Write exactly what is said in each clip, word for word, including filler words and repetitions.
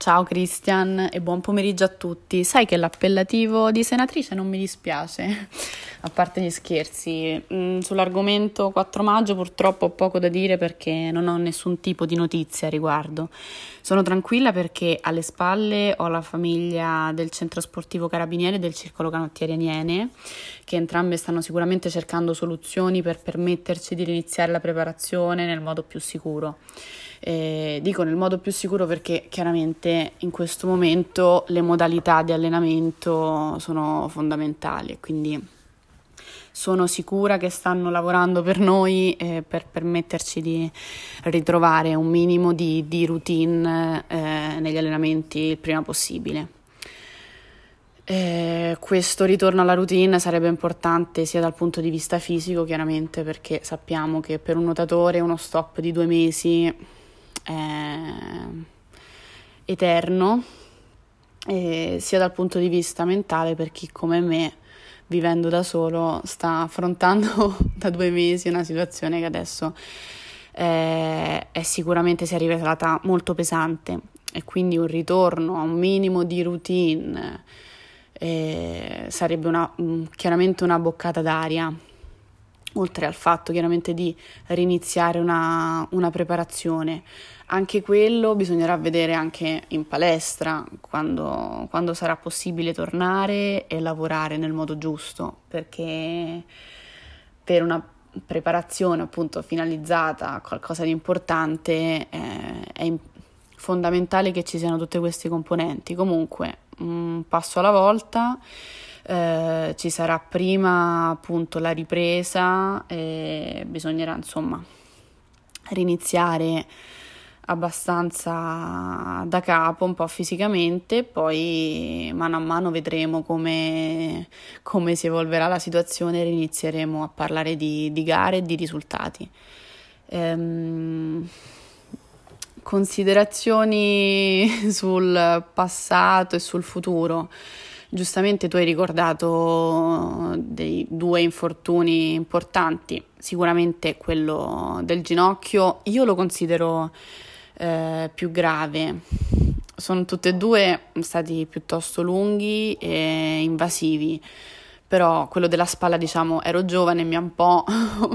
Ciao Christian e buon pomeriggio a tutti. Sai che l'appellativo di senatrice non mi dispiace, a parte gli scherzi. Mm, sull'argomento quattro maggio purtroppo ho poco da dire perché non ho nessun tipo di notizia a riguardo. Sono tranquilla perché alle spalle ho la famiglia del Centro Sportivo Carabinieri e del Circolo Canottieri Aniene, che entrambe stanno sicuramente cercando soluzioni per permetterci di riniziare la preparazione nel modo più sicuro. Eh, dico nel modo più sicuro perché chiaramente in questo momento le modalità di allenamento sono fondamentali e quindi sono sicura che stanno lavorando per noi eh, per permetterci di ritrovare un minimo di, di routine eh, negli allenamenti il prima possibile. Eh, questo ritorno alla routine sarebbe importante sia dal punto di vista fisico, chiaramente, perché sappiamo che per un nuotatore uno stop di due mesi è eterno, e sia dal punto di vista mentale per chi come me, vivendo da solo, sta affrontando da due mesi una situazione che adesso è, è sicuramente si è rivelata molto pesante, e quindi un ritorno a un minimo di routine eh, sarebbe una, chiaramente una boccata d'aria, oltre al fatto chiaramente di riniziare una, una preparazione. Anche quello bisognerà vedere anche in palestra quando, quando sarà possibile tornare e lavorare nel modo giusto, perché per una preparazione appunto finalizzata a qualcosa di importante eh, è in- fondamentale che ci siano tutte queste componenti. Comunque un passo alla volta. Eh, ci sarà prima appunto la ripresa e bisognerà insomma riniziare abbastanza da capo, un po' fisicamente, poi mano a mano vedremo come, come si evolverà la situazione e inizieremo a parlare di, di gare e di risultati. Ehm, considerazioni sul passato e sul futuro. Giustamente tu hai ricordato dei due infortuni importanti, sicuramente quello del ginocchio, io lo considero eh, più grave. Sono tutti e due stati piuttosto lunghi e invasivi, però quello della spalla, diciamo, ero giovane e mi ha un po'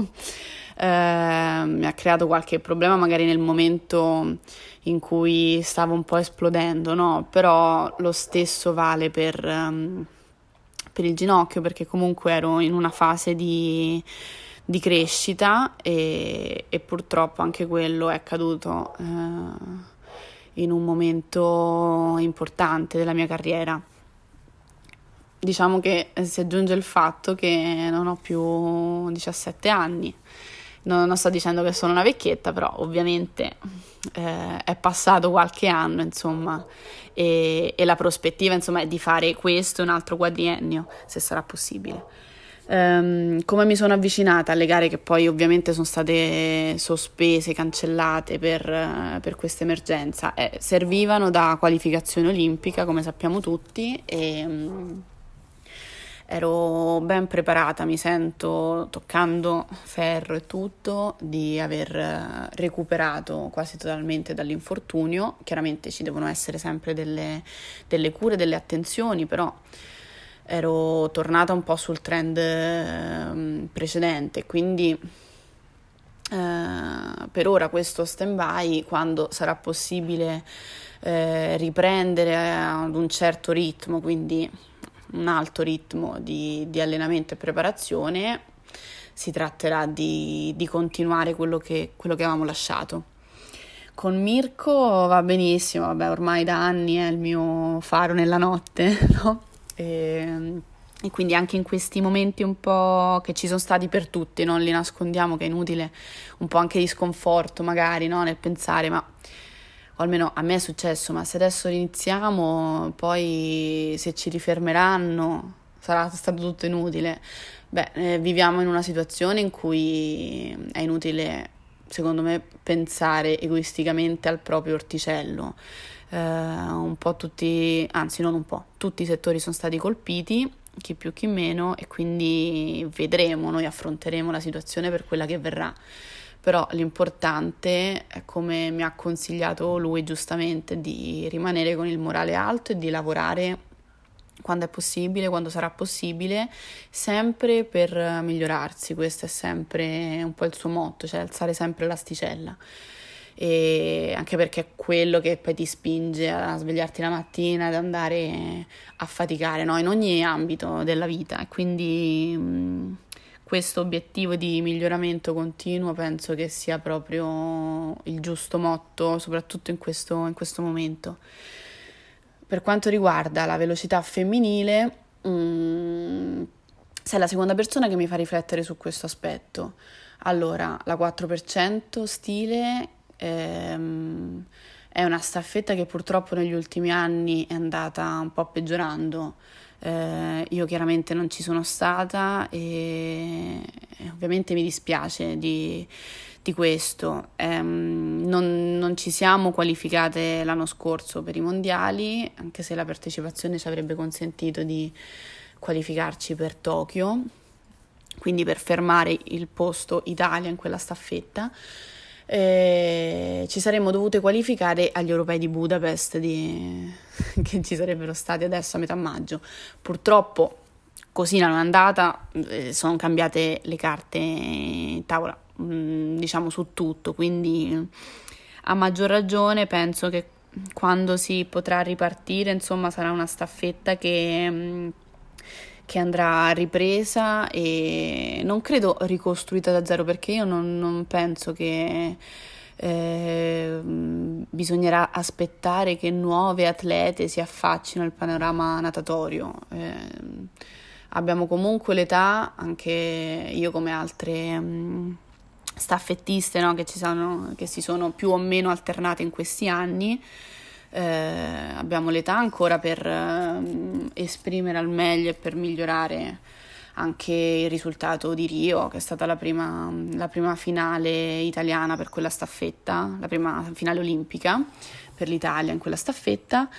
eh, mi ha creato qualche problema magari nel momento in cui stavo un po' esplodendo, no? Però lo stesso vale per, um, per il ginocchio, perché comunque ero in una fase di, di crescita e, e purtroppo anche quello è accaduto eh, in un momento importante della mia carriera. Diciamo che si aggiunge il fatto che non ho più diciassette anni. Non, non sto dicendo che sono una vecchietta, però ovviamente eh, è passato qualche anno, insomma, e, e la prospettiva, insomma, è di fare questo e un altro quadriennio, se sarà possibile. Um, come mi sono avvicinata alle gare che poi ovviamente sono state sospese, cancellate per, per questa emergenza? Eh, servivano da qualificazione olimpica, come sappiamo tutti, e... Um, ero ben preparata, mi sento, toccando ferro e tutto, di aver recuperato quasi totalmente dall'infortunio. Chiaramente ci devono essere sempre delle, delle cure, delle attenzioni, però ero tornata un po' sul trend eh, precedente, quindi eh, per ora questo stand-by, quando sarà possibile eh, riprendere ad un certo ritmo, quindi un alto ritmo di, di allenamento e preparazione, si tratterà di, di continuare quello che, quello che avevamo lasciato. Con Mirko va benissimo, vabbè, ormai da anni è il mio faro nella notte, no? E, e quindi anche in questi momenti un po' che ci sono stati per tutti, non li nascondiamo, che è inutile, un po' anche di sconforto magari, no? Nel pensare, ma o almeno a me è successo, ma se adesso iniziamo, poi se ci rifermeranno sarà stato tutto inutile. Beh, eh, viviamo in una situazione in cui è inutile, secondo me, pensare egoisticamente al proprio orticello. Eh, un po' tutti, anzi non un po', tutti i settori sono stati colpiti, chi più chi meno, e quindi vedremo, noi affronteremo la situazione per quella che verrà. però l'importante è, come mi ha consigliato lui giustamente, di rimanere con il morale alto e di lavorare quando è possibile, quando sarà possibile, sempre per migliorarsi. Questo è sempre un po' il suo motto, cioè alzare sempre l'asticella. E anche perché è quello che poi ti spinge a svegliarti la mattina ed andare a faticare, no? In ogni ambito della vita. E quindi mh, questo obiettivo di miglioramento continuo penso che sia proprio il giusto motto, soprattutto in questo, in questo momento. Per quanto riguarda la velocità femminile, mh, sei la seconda persona che mi fa riflettere su questo aspetto. Allora, la quattro per cento stile ehm, è una staffetta che purtroppo negli ultimi anni è andata un po' peggiorando. Eh, io chiaramente non ci sono stata e, e ovviamente mi dispiace di, di questo. Ehm, non, non ci siamo qualificate l'anno scorso per i mondiali, anche se la partecipazione ci avrebbe consentito di qualificarci per Tokyo, quindi per fermare il posto Italia in quella staffetta. Eh, ci saremmo dovute qualificare agli europei di Budapest di... che ci sarebbero stati adesso a metà maggio. Purtroppo così non è andata, eh, sono cambiate le carte in tavola, mh, diciamo su tutto, quindi a maggior ragione penso che quando si potrà ripartire, insomma, sarà una staffetta che mh, che andrà ripresa e non credo ricostruita da zero, perché io non, non penso che eh, bisognerà aspettare che nuove atlete si affaccino al panorama natatorio. Eh, abbiamo comunque l'età, anche io come altre mh, staffettiste, no, che ci sono, che si sono più o meno alternate in questi anni. Eh, abbiamo l'età ancora per eh, esprimere al meglio e per migliorare anche il risultato di Rio, che è stata la prima, la prima finale italiana per quella staffetta, la prima finale olimpica per l'Italia in quella staffetta.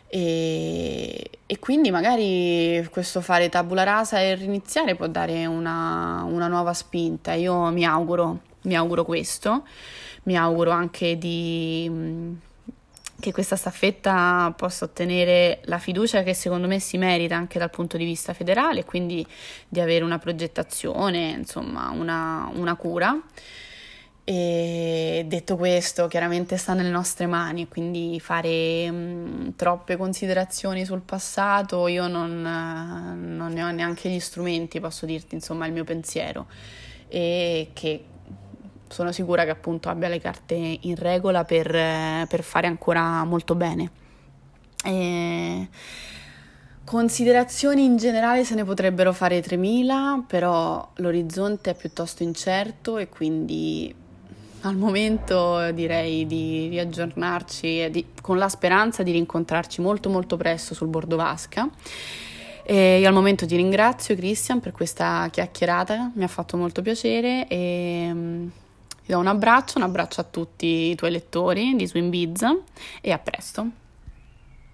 E, e quindi magari questo fare tabula rasa e riniziare può dare una, una nuova spinta. Io mi auguro, mi auguro questo, mi auguro anche di che questa staffetta possa ottenere la fiducia che secondo me si merita anche dal punto di vista federale, quindi di avere una progettazione, insomma una, una cura. E detto questo, chiaramente sta nelle nostre mani, quindi fare mh, troppe considerazioni sul passato io non, non ne ho neanche gli strumenti, posso dirti insomma il mio pensiero, e che sono sicura che appunto abbia le carte in regola per, per fare ancora molto bene. E considerazioni in generale se ne potrebbero fare tremila, però l'orizzonte è piuttosto incerto e quindi al momento direi di riaggiornarci e di, con la speranza di rincontrarci molto molto presto sul bordo vasca. E io al momento ti ringrazio, Christian, per questa chiacchierata, mi ha fatto molto piacere e ti do un abbraccio, un abbraccio a tutti i tuoi lettori di Swim Biz e a presto.